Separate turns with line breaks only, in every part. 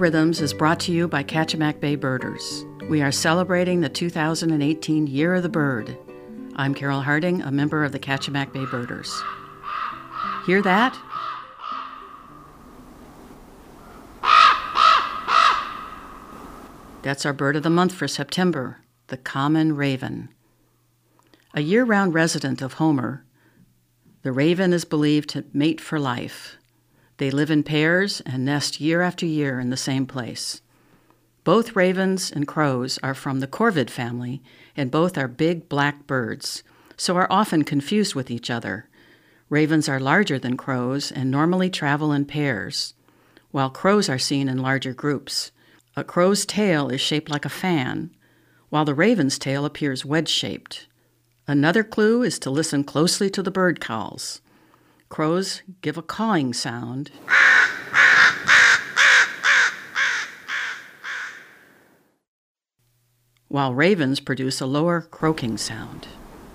Rhythms is brought to you by Kachemak Bay Birders. We are celebrating the 2018 Year of the Bird. I'm Carol Harding, a member of the Kachemak Bay Birders. Hear that? That's our bird of the month for September, the common raven. A year-round resident of Homer, the raven is believed to mate for life. They live in pairs and nest year after year in the same place. Both ravens and crows are from the corvid family, and both are big black birds, so are often confused with each other. Ravens are larger than crows and normally travel in pairs, while crows are seen in larger groups. A crow's tail is shaped like a fan, while the raven's tail appears wedge-shaped. Another clue is to listen closely to the bird calls. Crows give a cawing sound, while ravens produce a lower croaking sound.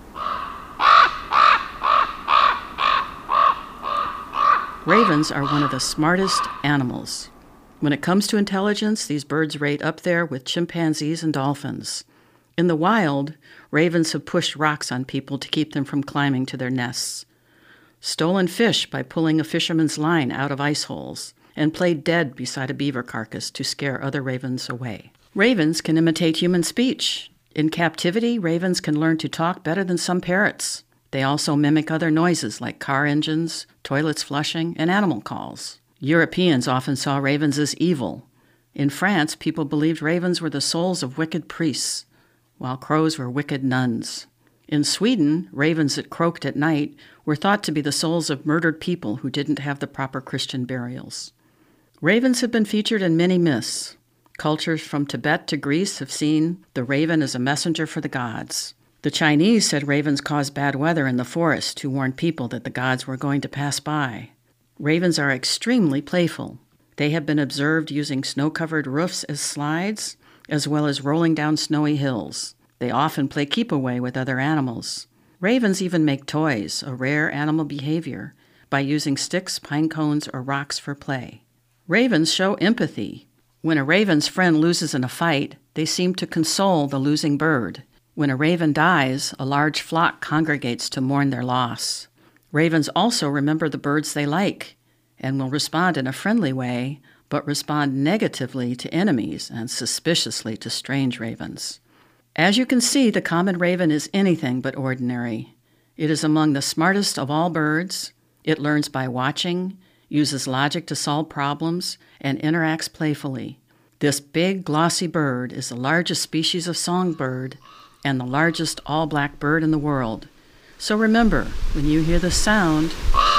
Ravens are one of the smartest animals. When it comes to intelligence, these birds rate up there with chimpanzees and dolphins. In the wild, ravens have pushed rocks on people to keep them from climbing to their nests, stolen fish by pulling a fisherman's line out of ice holes, and played dead beside a beaver carcass to scare other ravens away. Ravens can imitate human speech. In captivity, ravens can learn to talk better than some parrots. They also mimic other noises like car engines, toilets flushing, and animal calls. Europeans often saw ravens as evil. In France, people believed ravens were the souls of wicked priests, while crows were wicked nuns. In Sweden, ravens that croaked at night were thought to be the souls of murdered people who didn't have the proper Christian burials. Ravens have been featured in many myths. Cultures from Tibet to Greece have seen the raven as a messenger for the gods. The Chinese said ravens caused bad weather in the forest to warn people that the gods were going to pass by. Ravens are extremely playful. They have been observed using snow-covered roofs as slides, as well as rolling down snowy hills. They often play keep-away with other animals. Ravens even make toys, a rare animal behavior, by using sticks, pine cones, or rocks for play. Ravens show empathy. When a raven's friend loses in a fight, they seem to console the losing bird. When a raven dies, a large flock congregates to mourn their loss. Ravens also remember the birds they like and will respond in a friendly way, but respond negatively to enemies and suspiciously to strange ravens. As you can see, the common raven is anything but ordinary. It is among the smartest of all birds. It learns by watching, uses logic to solve problems, and interacts playfully. This big, glossy bird is the largest species of songbird and the largest all-black bird in the world. So remember, when you hear the sound,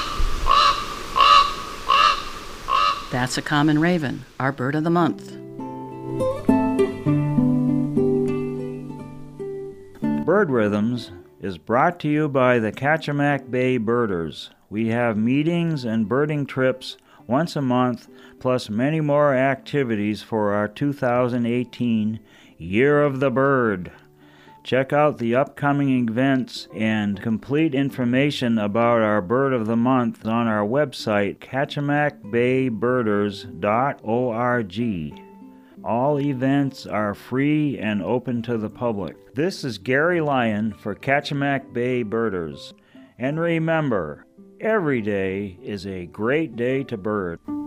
that's a common raven, our bird of the month.
Bird Rhythms is brought to you by the Kachemak Bay Birders. We have meetings and birding trips once a month, plus many more activities for our 2018 Year of the Bird. Check out the upcoming events and complete information about our Bird of the Month on our website, kachemakbaybirders.org. All events are free and open to the public. This is Gary Lyon for Kachemak Bay Birders. And remember, every day is a great day to bird.